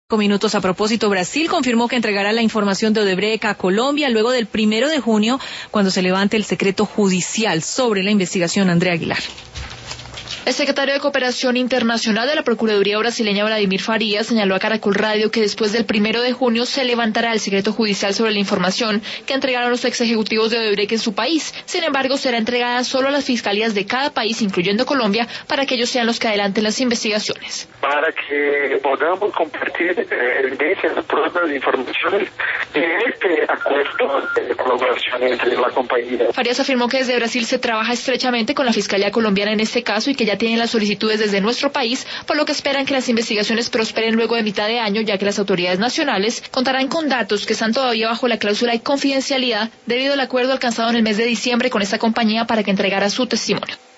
Minutos. A propósito, Brasil confirmó que entregará la información de Odebrecht a Colombia luego del 1 de junio, cuando se levante el secreto judicial sobre la investigación. Andrea Aguilar. El secretario de Cooperación Internacional de la Procuraduría brasileña, Vladimir Farías, señaló a Caracol Radio que después del 1 de junio se levantará el secreto judicial sobre la información que entregaron los ex ejecutivos de Odebrecht en su país. Sin embargo, será entregada solo a las fiscalías de cada país, incluyendo Colombia, para que ellos sean los que adelanten las investigaciones. Para que podamos compartir evidencias, pruebas, informaciones de este acuerdo de colaboración entre la compañía. Farías afirmó que desde Brasil se trabaja estrechamente con la Fiscalía colombiana en este caso y que ya tienen las solicitudes desde nuestro país, por lo que esperan que las investigaciones prosperen luego de mitad de año, ya que las autoridades nacionales contarán con datos que están todavía bajo la cláusula de confidencialidad debido al acuerdo alcanzado en el mes de diciembre con esta compañía para que entregara su testimonio.